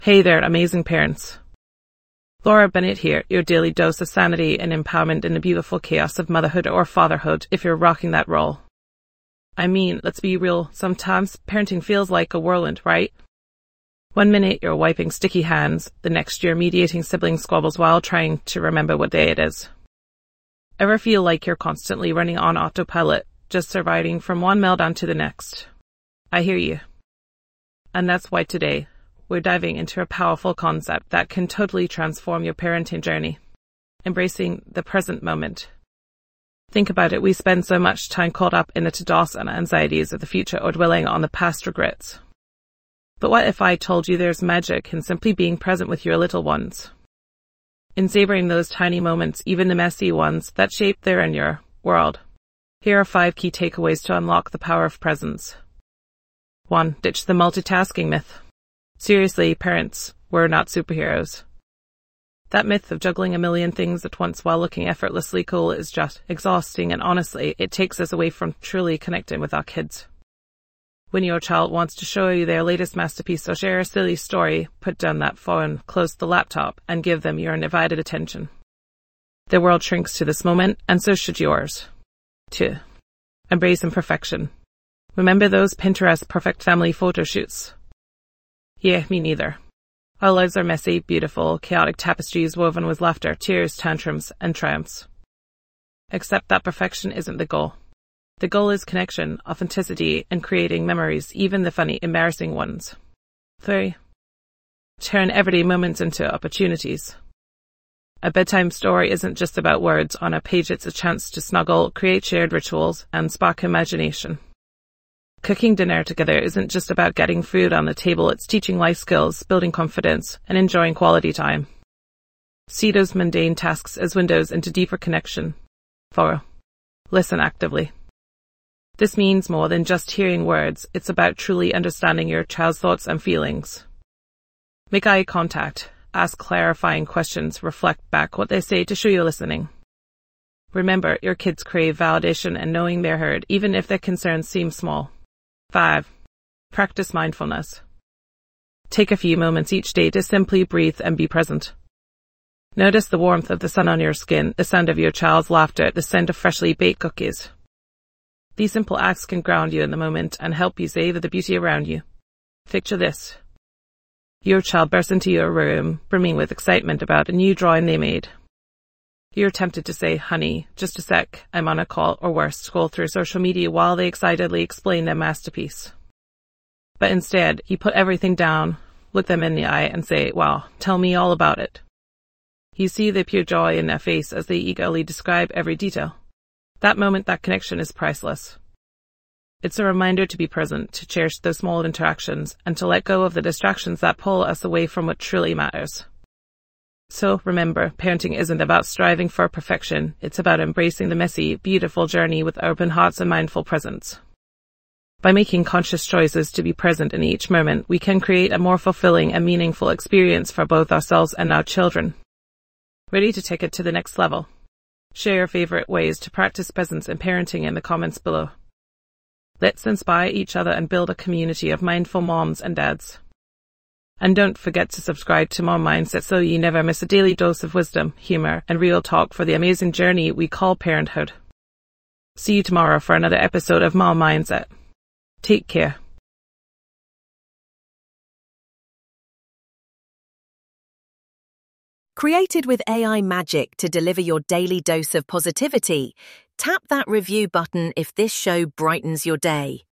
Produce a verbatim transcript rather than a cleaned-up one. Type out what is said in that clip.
Hey there, amazing parents. Laura Bennett here, your daily dose of sanity and empowerment in the beautiful chaos of motherhood or fatherhood if you're rocking that role. I mean, let's be real, sometimes parenting feels like a whirlwind, right? One minute you're wiping sticky hands, the next you're mediating sibling squabbles while trying to remember what day it is. Ever feel like you're constantly running on autopilot, just surviving from one meltdown to the next? I hear you. And that's why today, we're diving into a powerful concept that can totally transform your parenting journey. Embracing the present moment. Think about it, we spend so much time caught up in the to-dos and anxieties of the future or dwelling on the past regrets. But what if I told you there's magic in simply being present with your little ones? In savoring those tiny moments, even the messy ones that shape their and your world. Here are five key takeaways to unlock the power of presence. One, ditch the multitasking myth. Seriously, parents, we're not superheroes. That myth of juggling a million things at once while looking effortlessly cool is just exhausting, and honestly, it takes us away from truly connecting with our kids. When your child wants to show you their latest masterpiece or share a silly story, put down that phone, close the laptop, and give them your undivided attention. Their world shrinks to this moment, and so should yours. Two, embrace imperfection. Remember those Pinterest perfect family photo shoots? Yeah, me neither. Our lives are messy, beautiful, chaotic tapestries woven with laughter, tears, tantrums, and triumphs. Except that perfection isn't the goal. The goal is connection, authenticity, and creating memories, even the funny, embarrassing ones. Three, turn everyday moments into opportunities. A bedtime story isn't just about words on a page, it's a chance to snuggle, create shared rituals, and spark imagination. Cooking dinner together isn't just about getting food on the table, it's teaching life skills, building confidence, and enjoying quality time. See those mundane tasks as windows into deeper connection. Four, listen actively. This means more than just hearing words, it's about truly understanding your child's thoughts and feelings. Make eye contact, ask clarifying questions, reflect back what they say to show you're listening. Remember, your kids crave validation and knowing they're heard, even if their concerns seem small. Five, practice mindfulness. Take a few moments each day to simply breathe and be present. Notice the warmth of the sun on your skin, the sound of your child's laughter, the scent of freshly baked cookies. These simple acts can ground you in the moment and help you savor the beauty around you. Picture this. Your child bursts into your room, brimming with excitement about a new drawing they made. You're tempted to say, honey, just a sec, I'm on a call, or worse, scroll through social media while they excitedly explain their masterpiece. But instead, you put everything down, look them in the eye, and say, wow, tell me all about it. You see the pure joy in their face as they eagerly describe every detail. That moment, that connection is priceless. It's a reminder to be present, to cherish those small interactions, and to let go of the distractions that pull us away from what truly matters. So remember, parenting isn't about striving for perfection. It's about embracing the messy, beautiful journey with open hearts and mindful presence. By making conscious choices to be present in each moment, we can create a more fulfilling and meaningful experience for both ourselves and our children. Ready to take it to the next level? Share your favorite ways to practice presence in parenting in the comments below. Let's inspire each other and build a community of mindful moms and dads. And don't forget to subscribe to Mom Mindset so you never miss a daily dose of wisdom, humor, and real talk for the amazing journey we call parenthood. See you tomorrow for another episode of Mom Mindset. Take care. Created with A I magic to deliver your daily dose of positivity, tap that review button if this show brightens your day.